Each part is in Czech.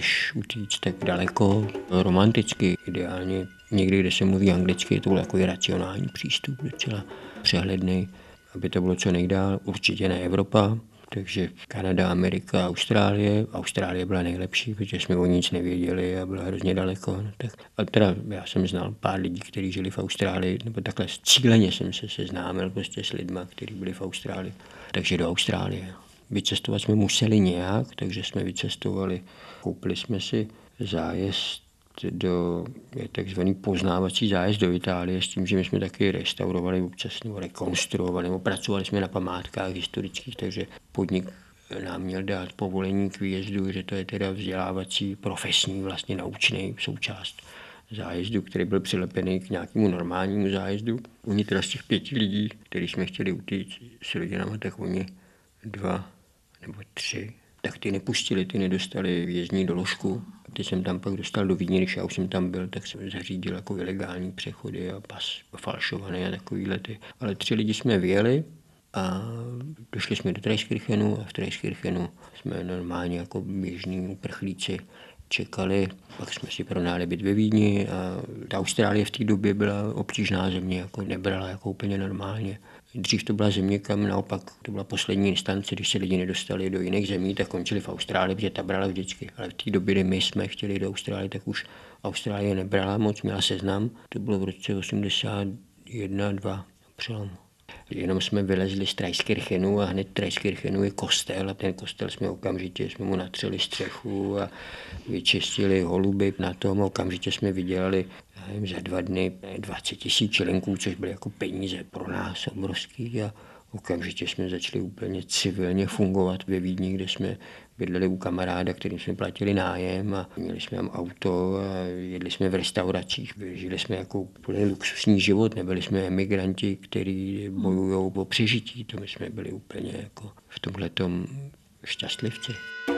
než utíct tak daleko romanticky, ideálně někdy, kde se mluví anglicky, to byl jako racionální přístup, docela přehledný, aby to bylo co nejdál, určitě ne Evropa, takže Kanada, Amerika, Austrálie. Austrálie byla nejlepší, protože jsme o nic nevěděli a byla hrozně daleko. No tak, a teda já jsem znal pár lidí, kteří žili v Austrálii, nebo takhle cíleně jsem se seznámil prostě s lidma, kteří byli v Austrálii. Takže do Austrálie. Vycestovat jsme museli nějak, takže jsme vycestovali. Koupili jsme si zájezd takzvaný poznávací zájezd do Itálie s tím, že my jsme taky restaurovali občas nebo rekonstruovali, nebo pracovali jsme na památkách historických, takže podnik nám měl dát povolení k výjezdu, že to je teda vzdělávací, profesní, vlastně naučný součást zájezdu, který byl přilepený k nějakému normálnímu zájezdu. Oni teda z těch 5 lidí, který jsme chtěli utíct s rodinama, tak oni 2 nebo 3, tak ty nepustili, ty nedostali výjezdní doložku. Když jsem tam pak dostal do Vídně, když já už jsem tam byl, tak jsem zařídil jako ilegální přechody a pas falšovaný a takovýhle ty. Ale 3 lidi jsme vyjeli a došli jsme do Traiskirchenu a v Traiskirchenu jsme normálně jako běžní uprchlíci čekali, pak jsme si pronáli byt ve Vídni a ta Austrálie v té době byla obtížná země, jako nebrala jako úplně normálně. Dřív to byla země, kam naopak to byla poslední instance, když se lidi nedostali do jiných zemí, tak končili v Austrálii, protože ta brala vždycky. Ale v té době, kdy my jsme chtěli do Austrálie, tak už Austrálie nebrala moc, měla seznam. To bylo v roce 81-2 přelom. Jenom jsme vylezli z Traiskirchenu a hned Traiskirchenu je kostel a ten kostel jsme mu natřeli střechu a vyčistili holuby na tom. Okamžitě jsme vydělali za 2 dny 20 000 šilinků, což byly jako peníze pro nás obrovský a okamžitě jsme začali úplně civilně fungovat ve Vídni, kde jsme bydleli u kamaráda, kterým jsme platili nájem a měli jsme tam auto a jedli jsme v restauracích. Žili jsme jako úplně luxusní život, nebyli jsme emigranti, kteří bojují o přežití. To my jsme byli úplně jako v tomhletom šťastlivci.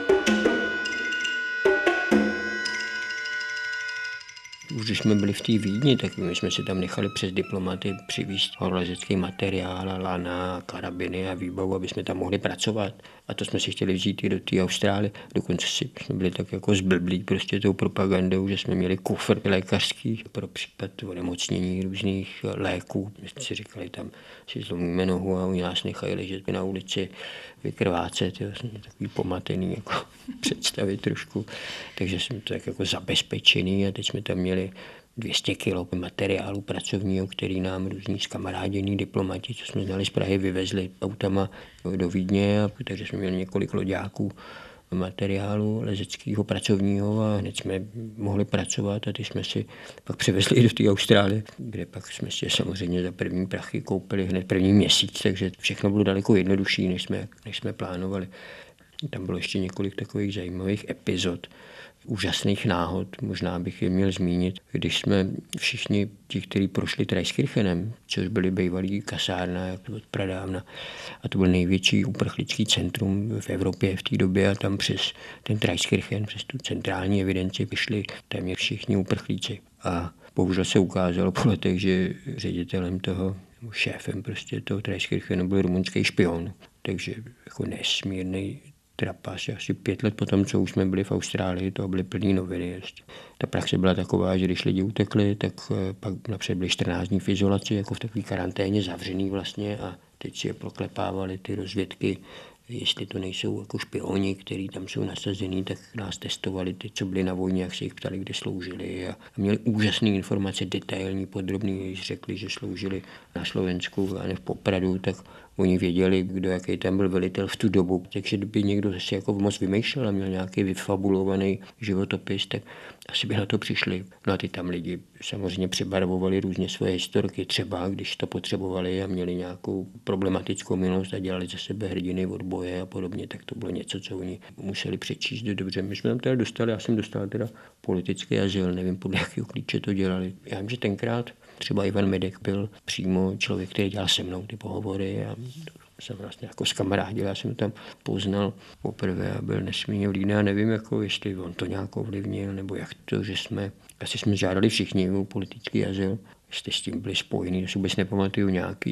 Už když jsme byli v té Vídni, tak my jsme si tam nechali přes diplomaty přivízt horolezecký materiál, lana, karabiny a výbavu, aby jsme tam mohli pracovat. A to jsme si chtěli vzít i do té Austrálie. Dokonce jsme byli tak jako zblblí prostě tou propagandou, že jsme měli kufr lékařský pro případ onemocnění různých léků. My jsme si říkali, tam si zlomíme nohu a oni nás nechají ležet na ulici vykrvácet. Vlastně takový pomatený jako představy trošku. Takže jsme to tak jako zabezpečený a teď jsme tam měli 200 kg materiálu pracovního, který nám různí zkamarádění diplomati, co jsme znali z Prahy, vyvezli autama do Vídně, a takže jsme měli několik loďáků materiálu lezeckého pracovního a hned jsme mohli pracovat a ty jsme si pak převezli i do té Austrálie, kde pak jsme si samozřejmě za první prachy koupili hned první měsíc, takže všechno bylo daleko jednodušší, než jsme plánovali. Tam bylo ještě několik takových zajímavých epizod, úžasných náhod, možná bych je měl zmínit, když jsme všichni ti, kteří prošli Traiskirchenem, což byly bývalý kasárna jak od pradávna, a to byl největší uprchlický centrum v Evropě v té době a tam přes ten Traiskirchen, přes tu centrální evidenci vyšli téměř všichni uprchlíci. A bohužel se ukázalo po letech, že ředitelem toho, šéfem prostě toho Traiskirchenu byl rumunský špion, takže jako nesmírný trapas. Asi 5 let potom, co už jsme byli v Austrálii, to byly plný noviny. Ještě. Ta praxe byla taková, že když lidi utekli, tak pak napřed byli 14 dní v izolaci, jako v takové karanténě zavřený vlastně a teď si je proklepávali ty rozvědky, jestli to nejsou jako špioni, kteří tam jsou nasazený, tak nás testovali ty, co byli na vojně, jak se jich ptali, kde sloužili a měli úžasné informace, detailní, podrobný, když řekli, že sloužili na Slovensku a ne v Popradu, tak oni věděli, kdo jaký tam byl velitel v tu dobu. Takže kdyby někdo si jako moc vymýšlel a měl nějaký vyfabulovaný životopis, tak asi by na to přišli. No a ty tam lidi samozřejmě přebarvovali různě svoje historky, třeba když to potřebovali a měli nějakou problematickou minulost a dělali ze sebe hrdiny od boje a podobně, tak to bylo něco, co oni museli přečíst dobře. My jsme tam teda dostali, já jsem dostal teda politický azyl, nevím podle jakého klíče to dělali. Já vím, že tenkrát třeba Ivan Medek byl přímo člověk, který dělal se mnou ty pohovory a jsem vlastně jako zkamarádil, já jsem tam poznal poprvé a byl nesmírně vlídný a nevím, jako, jestli on to nějak ovlivnil, nebo jak to, že asi jsme žádali všichni o politický azyl, jestli s tím byli spojení, to si vůbec nepamatuju nějaký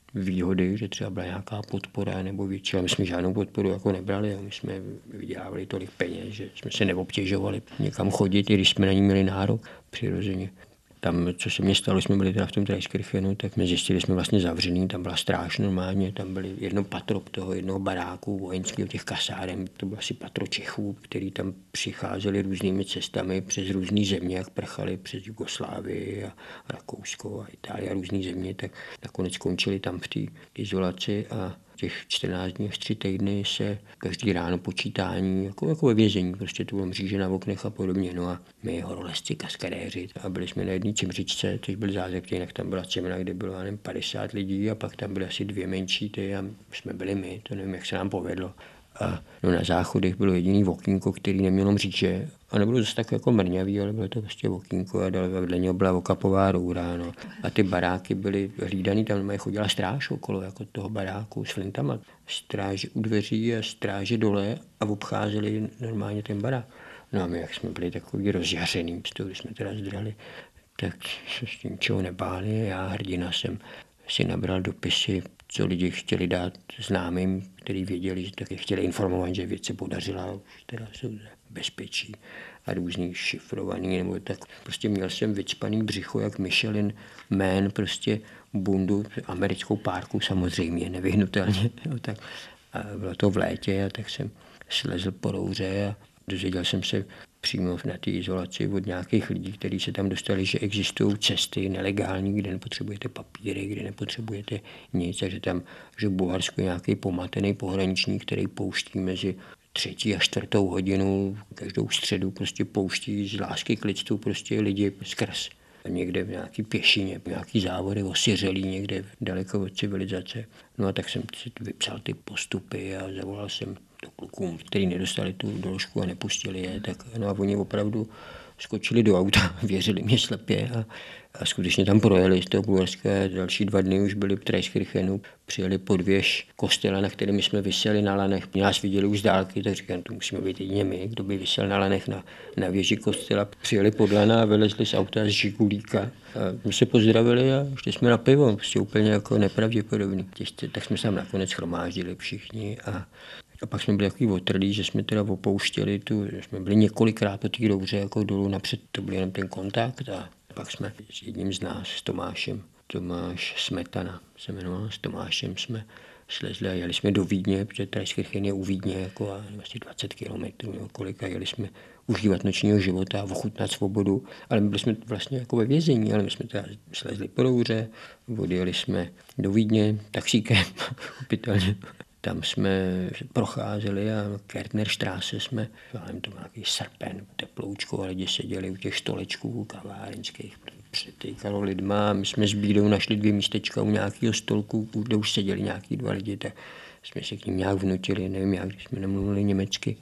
výhody, že třeba byla nějaká podpora nebo větší, ale my jsme žádnou podporu jako nebrali a my jsme vydělávali tolik peněz, že jsme se neobtěžovali někam chodit, i když jsme na ní měli nárok přirozeně. Tam, co se mně stalo, jsme byli teda v tom Traiskirchenu, tak jsme zjistili, že jsme vlastně zavřený, tam byla stráž normálně, tam byly jedno patro toho jednoho baráku vojenského, těch kasáren, to bylo asi patro Čechů, který tam přicházeli různými cestami přes různé země, jak prchali přes Jugoslávii a Rakousko a Itálii a různé země, tak nakonec skončili tam v té izolaci a těch 14 dní až 3 týdny se každý ráno počítání, jako ve vězení, prostě tu mříže na oknech a podobně. No a my horolezci, kaskadéři a byli jsme na jedné Čimřičce, což byl zázrak, jinak tam byla cemina, kde bylo 50 lidí a pak tam byly asi 2 menší ty a jsme byli my, to nevím, jak se nám povedlo. A no, na záchodech bylo jediný okýnko, který nemělo mříže a nebylo zase tak jako mrňavý, ale bylo to prostě okýnko a vedle něho byla okapová roura. No. A ty baráky byly hlídaný, tam chodila stráž okolo jako toho baráku s flintama. Stráže u dveří a stráže dole a obcházeli normálně ten barák. No a my, jak jsme byli takový rozjařený, z toho, když jsme teda zdrali, tak se s tím čeho nebáli. Já, hrdina, jsem si nabral dopisy, co lidi chtěli dát známým, který věděli, že taky chtěli informovat, že věc se podařila, už teda jsou bezpečí a různý šifrovaný, nebo tak. Prostě měl jsem vycpaný břicho, jak Michelin Man, prostě bundu, americkou párku samozřejmě, nevyhnutelně. No, tak. A bylo to v létě, a tak jsem slezl po rouře a dozvěděl jsem se přímo na té izolaci od nějakých lidí, kteří se tam dostali, že existují cesty nelegální, kde nepotřebujete papíry, kde nepotřebujete nic, a že tam, že v Bulharsku je nějaký pomatený pohraničník, který pouští mezi 3. a 4. hodinu, každou středu prostě pouští z lásky k lidstvu prostě lidi skrz. Někde v nějaký pěšině, nějaký závody osiřelý někde daleko od civilizace. No a tak jsem si vypsal ty postupy a zavolal jsem do klukům, kteří nedostali tu doložku a nepustili je. Tak, no a oni opravdu skočili do auta, věřili mě slepě a skutečně tam projeli z toho Bulharska. Další 2 dny už byli v Traiskirchenu, přijeli pod věž kostela, na kterém jsme viseli na lanech. Nás viděli už z dálky, tak říkám, to musíme být jedině my, kdo by visel na lanech na věži kostela. Přijeli pod lana a vylezli z auta z Žigulíka. A my se pozdravili a šli jsme na pivo, prostě úplně jako nepravděpodobný. Tak jsme se tam nakonec shromáždili všichni a pak jsme byli takový otrlí, že jsme teda opouštěli že jsme byli několikrát po té rouře jako dolů napřed, to byl jenom ten kontakt a pak jsme s jedním z nás, s Tomášem, Tomáš Smetana se jmenoval, s Tomášem jsme slezli a jeli jsme do Vídně, protože Traiskirchen je u Vídně jako asi 20 kilometrů nebo kolik a jeli jsme užívat nočního života, ochutnat svobodu, ale my byli jsme vlastně jako ve vězení, ale my jsme teda slezli po rouře, odjeli jsme do Vídně taxíkem, opětelně. Tam jsme procházeli a Kärtnerstraße jsme, to byl nějaký srpen, teploučko, a lidi seděli u těch stolečků kavárenských, přetýkalo lidma. My jsme s Bídou našli 2 místečka u nějakého stolku, kde už seděli nějaký 2 lidi, tak jsme se k ním nějak vnutili, nevím jak, když jsme nemluvili německy.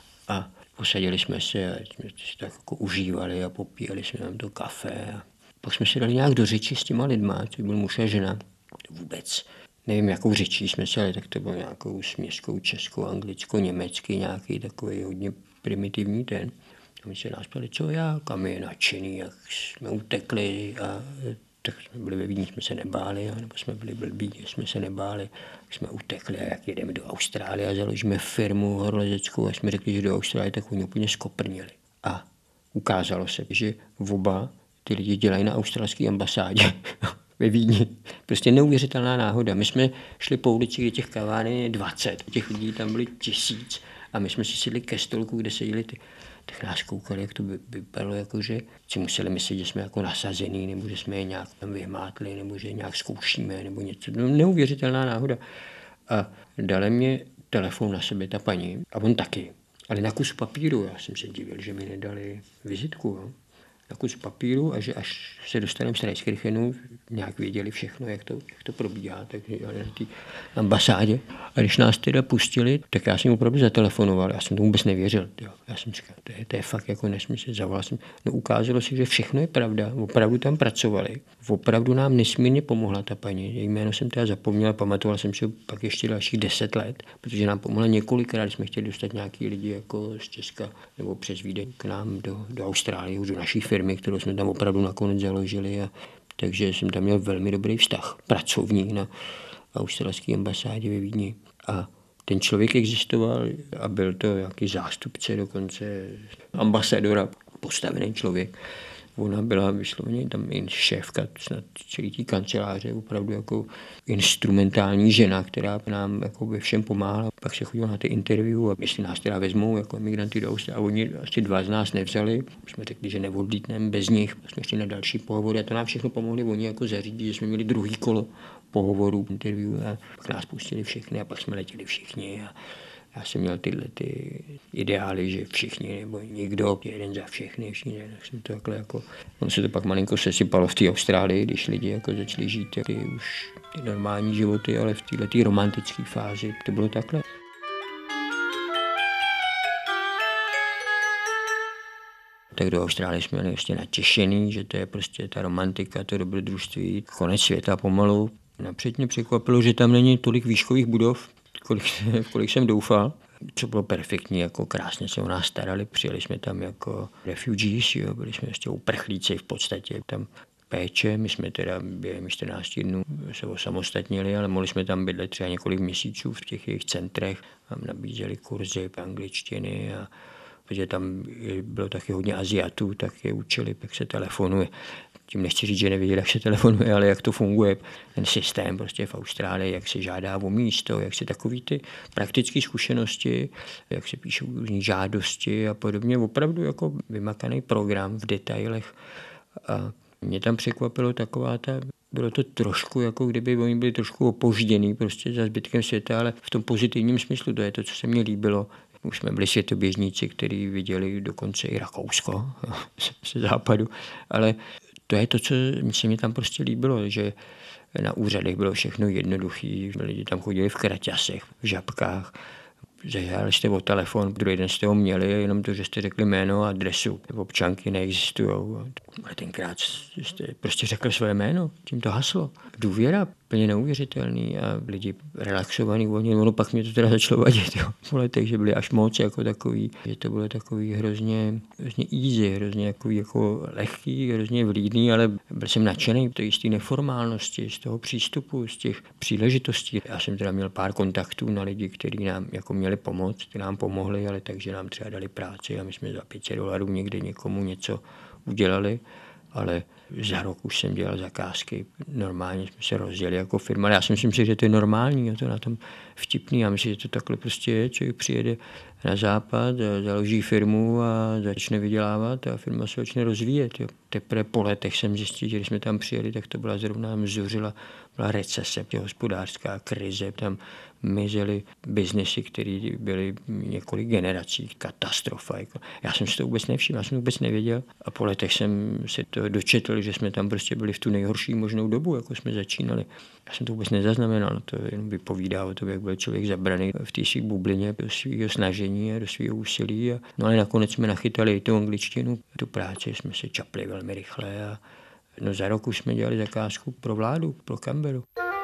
A posadili jsme se a jsme si tak jako užívali a popíjeli jsme nám to kafe. A pak jsme se dali nějak do řeči s těma lidma, to byl muž a žena, vůbec. Nevím, jakou řečí jsme se, ale tak to bylo nějakou směskou českou, anglickou, německy, nějaký takový hodně primitivní ten. A my se nás ptali, co jak, a my je nadšený, jak jsme utekli a tak jsme byli ve Vídni, jsme se nebáli, nebo jsme byli blbí, jsme se nebáli, jsme utekli a jak jedeme do Austrálie a založíme firmu horolezeckou a jsme řekli, že do Austrálie, tak oni úplně skoprnili. A ukázalo se, že oba ty lidi dělají na australské ambasádě. Ve Vídni. Prostě neuvěřitelná náhoda. My jsme šli po ulici, kde těch kaváren je 20, těch lidí tam byly 1000 a my jsme si sedli ke stolku, kde seděli tak nás koukali, jak to vypadalo, jako že si museli myslet, že jsme jako nasazený, nebo že jsme je nějak tam vyhmátli, nebo že nějak zkoušíme, nebo něco. No, neuvěřitelná náhoda. A dala mě telefon na sebe ta paní a on taky. Ale na kus papíru, já jsem se divil, že mi nedali vizitku. Jo. Na kus papíru a že až se dostaneme z Traiskirchenu, nějak věděli všechno, jak to probíhá, takže jeli na té ambasádě. A když nás teda pustili, tak já jsem opravdu zatelefonoval, já jsem tomu vůbec nevěřil. Jo. Já jsem říkal, to je fakt jako nesmysl, zavolal jsem. No ukázalo se, že všechno je pravda, opravdu tam pracovali, opravdu nám nesmírně pomohla ta paní, její jméno jsem teda zapomněl, pamatoval jsem si pak ještě dalších 10 let, protože nám pomohla několikrát, když jsme chtěli dostat nějaký lidi jako z Česka nebo přes Vídeň k nám do Austrálie, do naší firmy, kterou jsme tam opravdu nakonec založili. Takže jsem tam měl velmi dobrý vztah pracovní. australské ambasádě ve Vídni. A ten člověk existoval a byl to nějaký zástupce, dokonce ambasadora, postavený člověk. Ona byla vysloveně tam i šéfka snad celý té kanceláře, opravdu jako instrumentální žena, která nám jako ve všem pomáhala. Pak se chodila na ty interview a jestli nás teda vezmou jako emigranty do Austrálie, a oni asi 2 z nás nevzali. Jsme řekli, že neodlítneme bez nich, jsme šli na další pohovory a to nám všechno pomohli oni jako zařídit, že jsme měli druhý kolo pohovorů, interview a pak nás pustili všechny a pak jsme letěli všichni. A já jsem měl tyhle ty ideály, že všichni nebo nikdo, jeden za všechny, všichni, tak jsem to takhle jako... On se to pak malinko sesypalo v té Austrálii, když lidi jako začali žít ty už ty normální životy, ale v této romantické fázi to bylo takhle. Tak do Austrálie jsme měli ještě natěšený, že to je prostě ta romantika, to dobrodružství, konec světa pomalu. Napřed mě překvapilo, že tam není tolik výškových budov, kolik jsem doufal. Co bylo perfektní, jako krásně se o nás starali, přijeli jsme tam jako refugees, jo, byli jsme ještě uprchlíci v podstatě, tam péče, my jsme teda během 14 dnů se osamostatnili, ale mohli jsme tam bydlet třeba několik měsíců v těch jejich centrech, tam nabízeli kurzy angličtiny a protože tam bylo taky hodně Aziatů, tak je učili, jak se telefonuje. Tím nechci říct, že nevěděli, jak se telefonuje, ale jak to funguje, ten systém prostě v Austrálii, jak se žádá o místo, jak se takový ty praktické zkušenosti, jak se píšou různé žádosti a podobně. Opravdu jako vymakaný program v detailech. A mě tam překvapilo bylo to trošku, jako kdyby oni byli trošku opožděný prostě za zbytkem světa, ale v tom pozitivním smyslu, to je to, co se mně líbilo. Už jsme byli světoběžníci, kteří viděli dokonce i Rakousko ze západu, ale to je to, co se mi tam prostě líbilo, že na úřadech bylo všechno jednoduchý, lidi tam chodili v kraťasech, v žabkách, zažádali jste o telefon, druhý den jste ho měli, jenom to, že jste řekli jméno a adresu. Občanky neexistují. Ale tenkrát jste prostě řekli své jméno, tím to haslo. Důvěra, plně neuvěřitelný a lidi relaxovaný, ono pak mě to teda začalo vadit, jo, po letech, že byli až moc jako takový, že to bylo takový hrozně easy, hrozně jako lehký, hrozně vlídný, ale byl jsem nadšený to jistý neformálnosti, z toho přístupu, z těch příležitostí. Já jsem teda měl pár kontaktů na lidi, kteří nám jako měli pomoct, kteří nám pomohli, ale takže nám třeba dali práci a my jsme za $500 někde někomu něco udělali, ale za rok už jsem dělal zakázky, normálně jsme se rozjeli jako firma, ale já si myslím, že to je normální, je to na tom vtipný, já myslím, že to takhle prostě je, člověk přijede na západ, založí firmu a začne vydělávat a firma se začne rozvíjet. Jo. Teprve po letech jsem zjistil, že když jsme tam přijeli, tak to byla zrovna byla recese, hospodářská krize, tam mizely biznesy, které byly několik generací, katastrofa. Jako. Já jsem si to vůbec nevšiml, já jsem vůbec nevěděl a po letech jsem se to dočetl, že jsme tam prostě byli v tu nejhorší možnou dobu, jako jsme začínali. Já jsem to vůbec nezaznamenal, to jenom vypovídá o tom, jak byl člověk zabraný v té své bublině do svého snažení a do svého úsilí. No ale nakonec jsme nachytali i tu angličtinu, tu práci jsme se čapli velmi rychle a za rok už jsme dělali zakázku pro vládu, pro Canberru.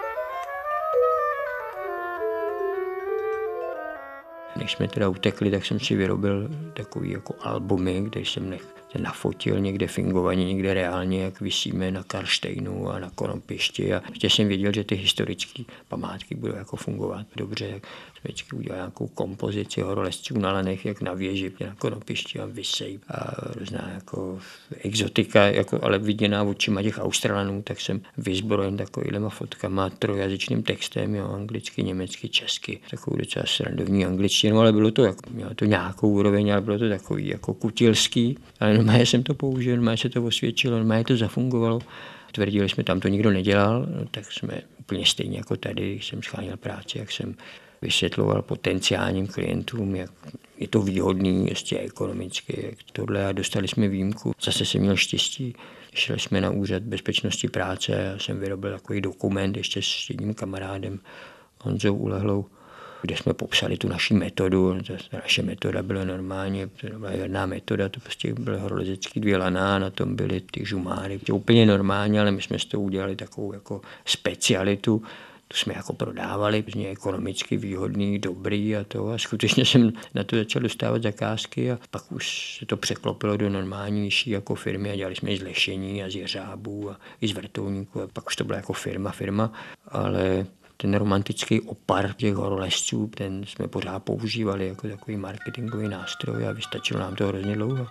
Když jsme teda utekli, tak jsem si vyrobil takový jako albumy, kde jsem nafotil někde fingovaně, někde reálně, jak visíme na Karlštejnu a na Konopišti. A ještě jsem věděl, že ty historické památky budou jako fungovat dobře. Tak jsme vždycky udělali nějakou kompozici horolezců na lanech, jak na věži, na Konopišti a vysejí. A různá jako exotika, jako, ale viděná očima těch Australanů, tak jsem vyzbrojen takovýhlema fotkama, trojazyčným textem, jo, anglicky, německy, česky. Takovou docela srandovní angličtinu, ale bylo to, jako, mělo to nějakou úroveň, ale bylo to takový jako kutilský. Ale normálně jsem to použil, normálně se to osvědčilo, normálně to zafungovalo. Tvrdili jsme, tam to nikdo nedělal, no, tak jsme úplně stejně jako tady, když jsem scháněl práci, jak jsem vysvětloval potenciálním klientům, jak je to výhodný ještě ekonomicky, jak tohle a dostali jsme výjimku. Zase jsem měl štěstí, šli jsme na úřad bezpečnosti práce a já jsem vyrobil takový dokument ještě s jedním kamarádem Honzou Ulehlou, kde jsme popsali tu naši metodu. Ta naše metoda byla normálně, to byla jedná metoda, to prostě byly horolezecký 2 lana, na tom byly ty žumáry. To úplně normálně, ale my jsme z toho udělali takovou jako specialitu. To jsme jako prodávali, vlastně ekonomicky výhodný, dobrý a to. A skutečně jsem na to začal dostávat zakázky a pak už se to překlopilo do normálnější jako firmy a dělali jsme i z lešení a z jeřábů a i z vrtulníků a pak už to byla jako firma, ale ten romantický opar těch horolezců, ten jsme pořád používali jako takový marketingový nástroj a vystačilo nám to hrozně dlouho.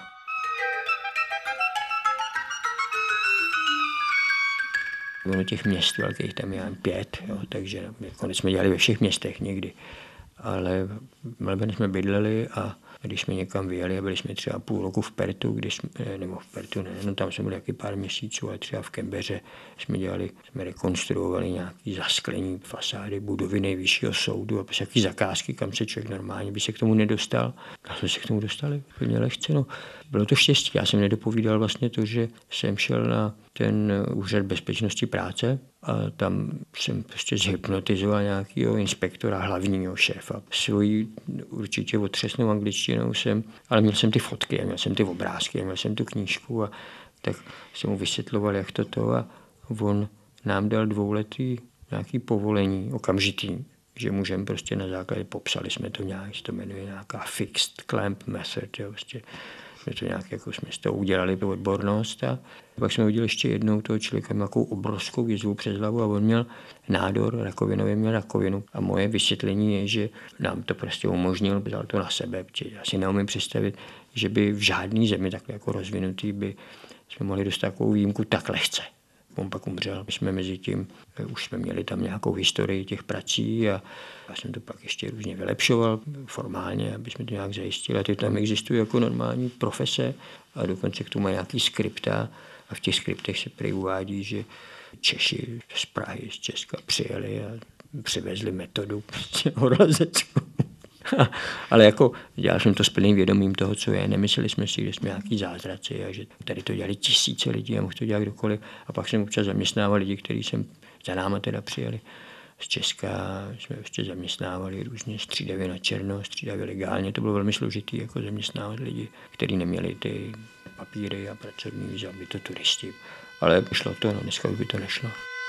Ono těch měst velkých tam je 5, jo, takže nakonec jsme dělali ve všech městech někdy. Ale v Melbourne jsme bydleli a když jsme někam vyjeli a byli jsme třeba půl roku v Pertu, nebo v Pertu ne, no tam jsme byli taky pár měsíců, ale třeba v Canbeře jsme rekonstruovali nějaký zasklení fasády budovy nejvyššího soudu a nějaký zakázky, kam se člověk normálně by se k tomu nedostal. A jsme se k tomu dostali úplně lehce. No. Bylo to štěstí. Já jsem nedopovídal vlastně to, že jsem šel na ten úřad bezpečnosti práce a tam jsem prostě zhypnotizoval nějakého inspektora, hlavního šéfa. Svojí určitě otřesnou angličtinou ale měl jsem ty fotky, měl jsem ty obrázky, měl jsem tu knížku a tak jsem mu vysvětloval, jak to a on nám dal 2letý nějaký povolení, okamžitý, že můžeme prostě na základě, popsali jsme to nějak, to jmenuje nějaká fixed clamp method, jo, prostě jsme to nějak, jako jsme z toho udělali odbornost a pak jsme udělali ještě jednou toho člověka nějakou obrovskou jizvu přes hlavu a on měl nádor rakovinový, měl rakovinu a moje vysvětlení je, že nám to prostě umožnil, vzal to na sebe, protože já si neumím představit, že by v žádný zemi takhle jako rozvinutý by jsme mohli dostat takovou výjimku tak lehce. On pak umřel. My jsme mezi tím, už jsme měli tam nějakou historii těch prací a já jsem to pak ještě různě vylepšoval formálně, aby jsme to nějak zajistili. A ty tam existují jako normální profese a dokonce k tomu mají nějaký skripta a v těch skriptech se prý uvádí, že Češi z Prahy, z Česka přijeli a přivezli metodu horolezeckou. Ale jako dělal jsem to s plným vědomím toho, co je. Nemysleli jsme si, že jsme nějaký zázraci a že tady to dělali tisíce lidí a mohl to dělat kdokoliv. A pak jsem občas zaměstnával lidi, kteří jsem za náma teda přijeli z Česka. Jsme ještě zaměstnávali různě střídavě na černo, střídavě legálně. To bylo velmi složitý jako zaměstnávat lidi, kteří neměli ty papíry a pracovní víza, aby to turisti. Ale šlo to, no, dneska by to nešlo.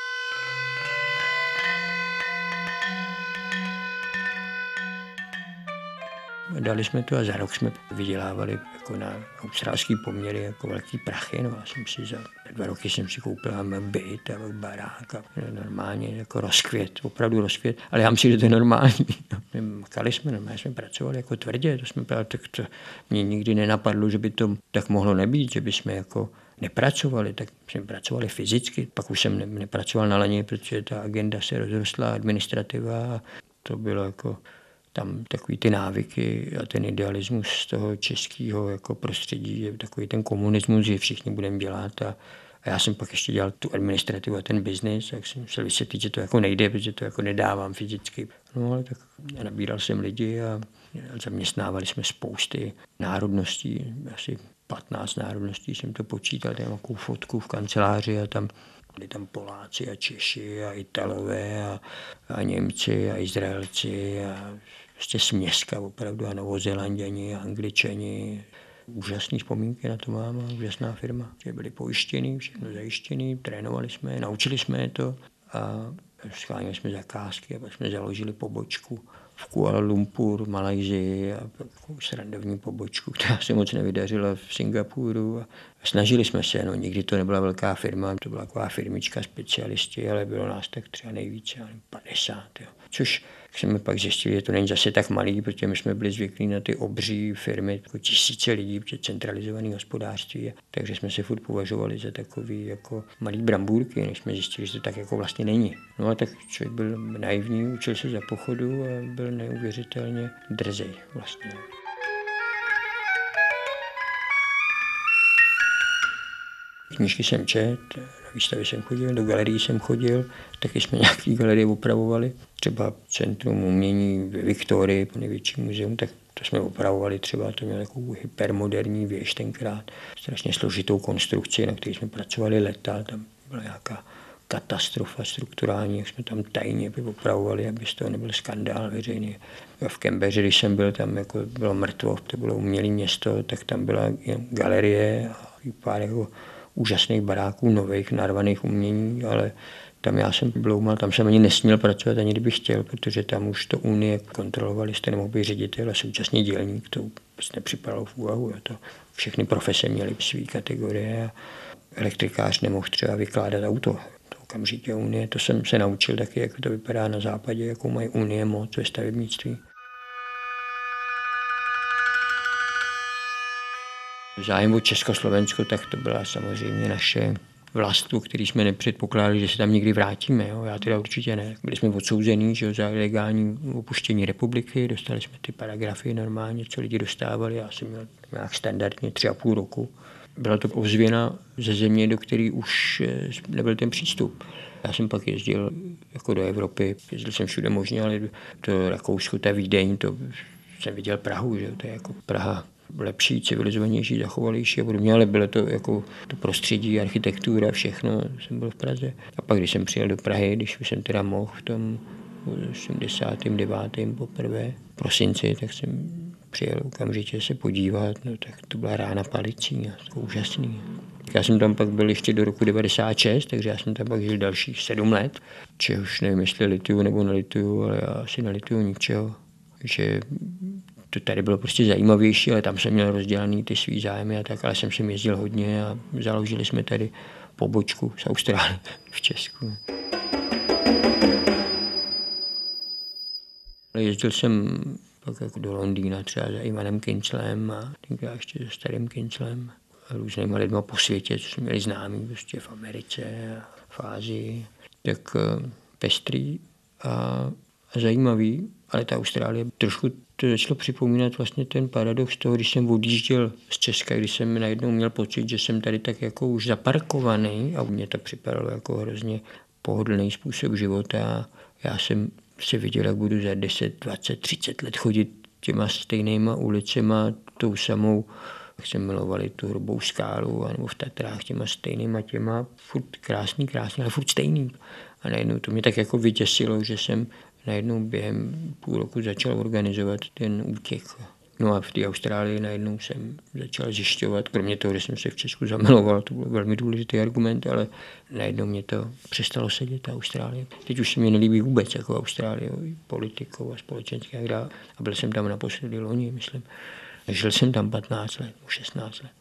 Dali jsme to a za rok jsme vydělávali jako na australský poměry jako velký prachy. No, já jsem si za 2 roky jsem si koupil byt a barák a normálně jako rozkvět, opravdu rozkvět. Ale já myslím, že to je normální. Makali jsme, normálně jsme pracovali jako tvrdě, tak to mě nikdy nenapadlo, že by to tak mohlo nebýt, že bychom jako nepracovali, tak jsme pracovali fyzicky. Pak už jsem nepracoval na laně, protože ta agenda se rozrostla, administrativa a to bylo jako tam takový ty návyky a ten idealismus z toho českého jako prostředí, je takový ten komunismus, že všichni budeme dělat a já jsem pak ještě dělal tu administrativu a ten biznis, tak jsem musel vysvětlit, že to jako nejde, protože to jako nedávám fyzicky. No ale tak nabíral jsem lidi a zaměstnávali jsme spousty národností, asi 15 národností jsem to počítal, tam nějakou fotku v kanceláři a tam byli tam Poláci a Češi a Italové a Němci a Izraelci a prostě směska opravdu a Novozélanděni a Angličani. Úžasné vzpomínky na to mám a úžasná firma. Byli pojištění, všechno zajištění, trénovali jsme, naučili jsme to a schánili jsme zakázky a pak jsme založili pobočku v Kuala Lumpur, v Malajsii a takovou srandovní pobočku, která se moc nevydařila v Singapuru. A snažili jsme se, no nikdy to nebyla velká firma, to byla taková firmička specialisti, ale bylo nás tak třeba nejvíce, 50. Jo. Což jsme pak zjistili, že to není zase tak malý, protože my jsme byli zvyklí na ty obří firmy, jako tisíce lidí, protože centralizované hospodářství. Takže jsme se furt považovali za takový jako malý brambůrky, než jsme zjistili, že to tak jako vlastně není. No a tak člověk byl naivní, učil se za pochodu a byl neuvěřitelně drzej vlastně. Knížky jsem čet, na výstavy jsem chodil, do galerií jsem chodil, taky jsme nějaký galerie opravovali. Třeba Centrum umění ve Viktorii, největší muzeum, tak to jsme opravovali třeba, to mělo takovou hypermoderní věž tenkrát, strašně složitou konstrukci, na které jsme pracovali leta, tam byla nějaká katastrofa strukturální, jak jsme tam tajně opravovali, aby z toho nebyl skandál veřejný. V Canbeře, když jsem byl, tam jako bylo mrtvo, to bylo umělé město, tak tam byla galerie a pár jako úžasných baráků, nových, narvaných umění, ale tam já jsem bloumal, tam jsem ani nesměl pracovat, ani kdybych chtěl, protože tam už to Unie kontrolovali, jste nemohl být ředitel a současně dělník, to vůbec nepřipadalo v úvahu. To všechny profese měly své kategorie a elektrikář nemohl třeba vykládat auto. To okamžitě Unie. To jsem se naučil taky, jak to vypadá na západě, jakou mají Unie moc ve stavebnictví. Zájem o Československo, tak to byla samozřejmě naše vlast, o který jsme nepředpokládali, že se tam někdy vrátíme. Jo? Já teda určitě ne. Byli jsme odsouzení, že za legální opuštění republiky, dostali jsme ty paragrafy normálně, co lidi dostávali. Já jsem měl nějak standardně 3,5 roku. Byla to ozvěna ze země, do které už nebyl ten přístup. Já jsem pak jezdil jako do Evropy, jezdil jsem všude možně, ale to Rakousko, ta Vídeň, to jsem viděl Prahu, že to je jako Praha lepší, civilizovanější, zachovalejší a podobně, ale bylo to jako to prostředí, architektura, všechno, jsem byl v Praze. A pak, když jsem přijel do Prahy, když jsem teda mohl v tom 89. poprvé v prosinci, tak jsem přijel okamžitě se podívat, no tak to byla rána palicí, to úžasný. Já jsem tam pak byl ještě do roku 96, takže já jsem tam pak žil dalších 7 let, čehož nevím, jestli lituju nebo nelituju, ale já asi nelituju ničeho, že to tady bylo prostě zajímavější, ale tam jsem měl rozdělaný ty svý zájmy a tak, ale jsem sem jezdil hodně a založili jsme tady pobočku z Austrálie v Česku. Jezdil jsem pak jako do Londýna třeba za Ivanem Kinclem a tenkrát ještě se starým Kinclem a různýma lidma po světě, co jsme měli známí prostě v Americe a v Ázii. Tak pestrý a zajímavý, ale ta Austrálie trošku to začalo připomínat vlastně ten paradox toho, když jsem odjížděl z Česka, když jsem najednou měl pocit, že jsem tady tak jako už zaparkovaný a mně to připadalo jako hrozně pohodlný způsob života. Já jsem si viděl, jak budu za 10, 20, 30 let chodit těma stejnýma ulicema, tou samou, jak se milovali tu Hrubou skálu, nebo v Tatrách těma, furt krásný, ale furt stejný. A najednou to mě tak jako vyděsilo, že jsem najednou během půl roku začal organizovat ten útěk. No a v té Austrálii najednou jsem začal zjišťovat, kromě toho, že jsem se v Česku zamiloval, to byl velmi důležitý argument, ale najednou mě to přestalo sedět, ta Austrálie. Teď už se mi nelíbí vůbec jako Austrálie, politikou a společenská hra. A byl jsem tam naposledy loni, myslím. Žil jsem tam 15 let, 16 let.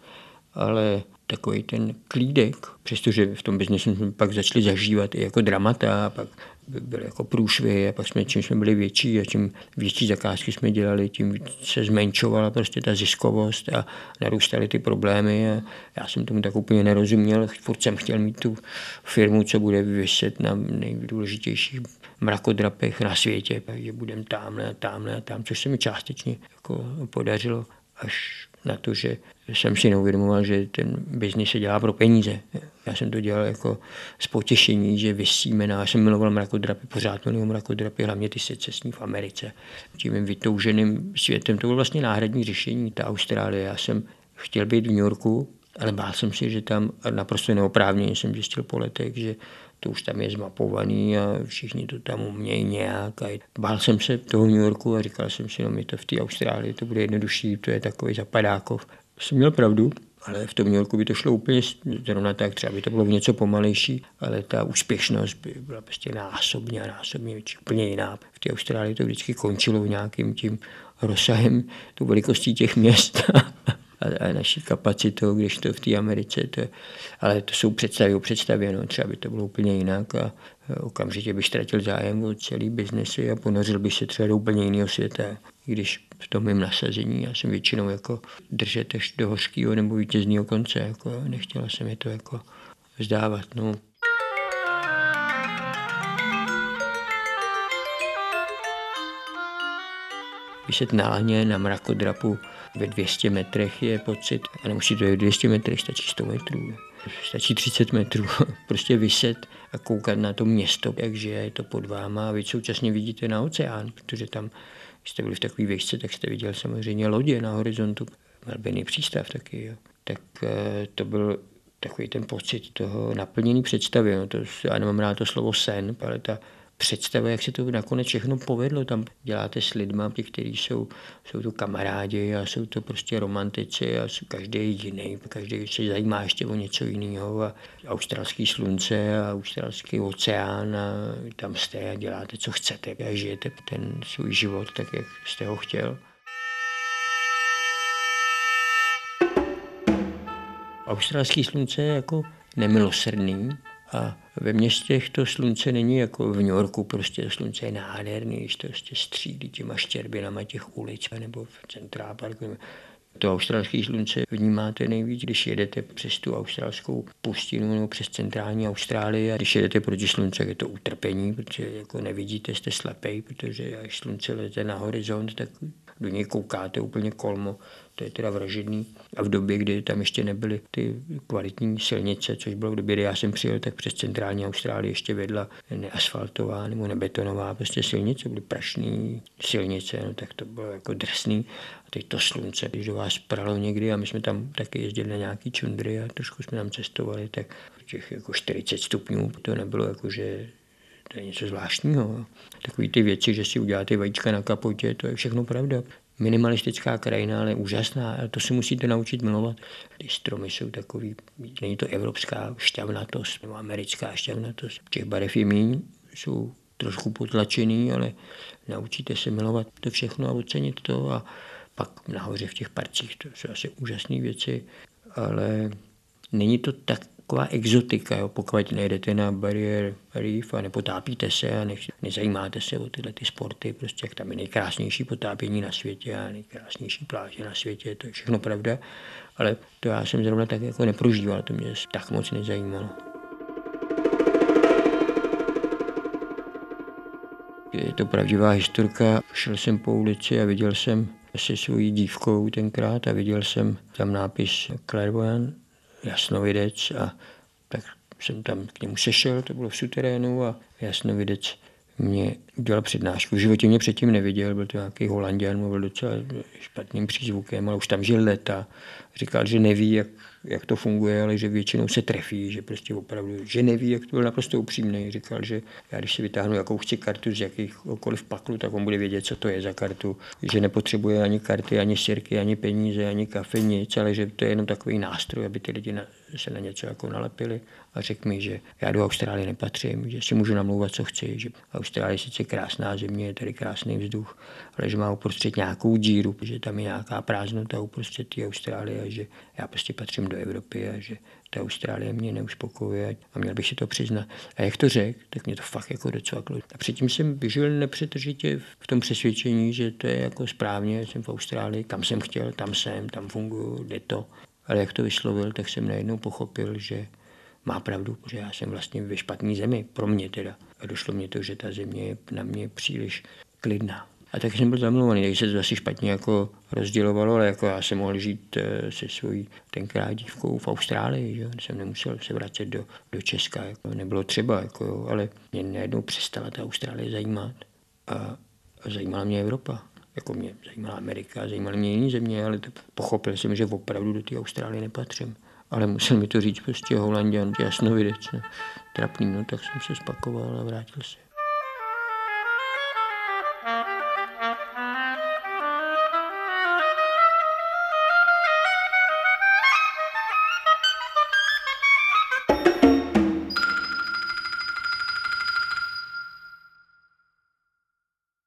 Ale takový ten klídek, přestože v tom biznesu jsme pak začali zažívat i jako dramata, a pak byl jako průšvih, a pak čím jsme byli větší a čím větší zakázky jsme dělali, tím se zmenšovala prostě ta ziskovost a narůstaly ty problémy. A já jsem tomu tak úplně nerozuměl, furt jsem chtěl mít tu firmu, co bude vyviset na nejdůležitějších mrakodrapech na světě, že budeme tamhle, což se mi částečně jako podařilo až na to, že jsem si neuvědomoval, že ten biznis se dělá pro peníze. Já jsem to dělal jako z potěšení, že vysíme, já jsem miloval mrakodrapy, pořád miluji mrakodrapy, hlavně ty secesní v Americe. Tím mým vytouženým světem, to bylo vlastně náhradní řešení, ta Austrálie. Já jsem chtěl být v New Yorku, ale bál jsem si, že tam naprosto neoprávněně jsem zjistil po letech, že to už tam je zmapovaný a všichni to tam umějí nějak. A bál jsem se toho New Yorku a říkal jsem si, no my to v té Austrálii, to bude jednodušší, to je takový zapadákov. Jsem měl pravdu, ale v tom New Yorku by to šlo úplně zrovna tak, třeba by to bylo něco pomalejší, ale ta úspěšnost by byla prostě násobně větší, úplně jiná. V té Austrálii to vždycky končilo nějakým tím rozsahem, tou velikostí těch měst a naší kapacitou, když to v té Americe, ale to jsou představy o představě, no, třeba by to bylo úplně jinak a okamžitě bych ztratil zájem o celý biznesy a ponořil bych se třeba do úplně jiného světa. I když v tom mým nasazení já jsem většinou jako držet až do hořkého nebo vítězného konce, jako nechtěla jsem je to jako vzdávat, no. Vyset na laně, na mrakodrapu ve 200 metrech je pocit, a nemusí to je 200 metrech, stačí 100 metrů, stačí 30 metrů, prostě vyset a koukat na to město, jak žije, je to pod váma a vy současně vidíte na oceán, protože tam, když jste byli v takové výšce, tak jste viděl samozřejmě lodě na horizontu, Melbourne přístav taky, jo. Tak to byl takový ten pocit toho naplněný představy, no to, já nemám rád to slovo sen, ale ta představa, jak se to nakonec všechno povedlo. Tam děláte s lidma, ti, kteří jsou to kamarádi a jsou to prostě romantici a každý jiný, každý se zajímá ještě o něco jiného a australský slunce a australský oceán a tam jste a děláte, co chcete a žijete ten svůj život tak, jak jste ho chtěl. Australský slunce je jako nemilosrdný a Ve městech to slunce není jako v New Yorku, prostě to slunce je nádherný, když to prostě střílí těma štěrbinama těch ulic, nebo v Central Parku. To australské slunce vnímáte nejvíc, když jedete přes tu australskou pustinu nebo přes centrální Austrálii a když jedete proti slunce, je to utrpení, protože jako nevidíte, jste slepej, protože až slunce leze na horizont, tak do něj koukáte úplně kolmo, to je teda vražedný. A v době, kdy tam ještě nebyly ty kvalitní silnice, což bylo v době, kdy já jsem přijel, tak přes centrální Austrálii ještě vedla neasfaltová nebo nebetonová prostě silnice, byly prašný silnice, no, tak to bylo jako drsný. A teď to slunce, když do vás pralo někdy a my jsme tam taky jezdili na nějaký čundry a trošku jsme tam cestovali, tak těch jako 40 stupňů, to nebylo jako, že to je něco zvláštního. Takové ty věci, že si uděláte vajíčka na kapotě, to je všechno pravda. Minimalistická krajina, ale úžasná, ale to si musíte naučit milovat. Ty stromy jsou takový, není to evropská šťavnatost nebo americká šťavnatost. Těch barev je míň, jsou trošku potlačený, ale naučíte se milovat to všechno a ocenit to a pak nahoře v těch parcích, to jsou asi úžasné věci, ale není to taková exotika, jo, pokud nejdete na Barrier Reef a nepotápíte se a nezajímáte se o tyhle ty sporty, prostě jak tam je nejkrásnější potápění na světě a nejkrásnější pláže na světě, to je všechno pravda, ale to já jsem zrovna tak jako neprožíval, to mě tak moc nezajímalo. Je to pravdivá historka, šel jsem po ulici a viděl jsem se svojí dívkou tenkrát a viděl jsem tam nápis Clairvoyant, jasnovidec, a tak jsem tam k němu sešel, to bylo v suterénu a jasnovidec mě udělal přednášku. V životě mě předtím neviděl, byl to nějaký Holanďan, mluvil docela špatným přízvukem, ale už tam žil leta. Říkal, že neví, jak to funguje, ale že většinou se trefí, že prostě opravdu, že neví, jak to byl naprosto upřímný. Říkal, že já když si vytáhnu jakou chci kartu z jakýchkoliv paklu, tak on bude vědět, co to je za kartu. Že nepotřebuje ani karty, ani sirky, ani peníze, ani kafe, nic, ale že to je jenom takový nástroj, aby ty lidi se na něco jako nalepili. A řekl mi, že já do Austrálie nepatřím, že si můžu namlouvat, co chci, že Austrálie je sice krásná země, je tady krásný vzduch, ale že má uprostřed nějakou díru, že tam je nějaká prázdnota uprostřed té Austrálie a že já prostě patřím do Evropy a že ta Austrálie mě neuspokojuje a měl bych si to přiznat. A jak to řekl, tak mě to fakt jako docvaklo. A předtím jsem žil nepřetržitě v tom přesvědčení, že to je jako správně, jsem v Austrálii, kam jsem chtěl, tam funguju, jde to. Ale jak to vyslovil, tak jsem najednou pochopil, že má pravdu, že já jsem vlastně ve špatné zemi, pro mě teda. A došlo mě to, že ta země je na mě příliš klidná. A tak jsem byl zamluvaný, takže se to asi špatně jako rozdělovalo, ale jako já jsem mohl žít se svojí tenkrát dívkou v Austrálii, že? Jsem nemusel se vracet do Česka, jako nebylo třeba, jako, jo, ale mě najednou přestala ta Austrálie zajímat a zajímala mě Evropa. Jako mě zajímala Amerika, zajímaly mě jiné země, ale pochopil jsem, že opravdu do té Austrálie nepatřím. Ale musel mi to říct prostě Holanďan, jasnovidec, trapný, no, tak jsem se spakoval a vrátil se.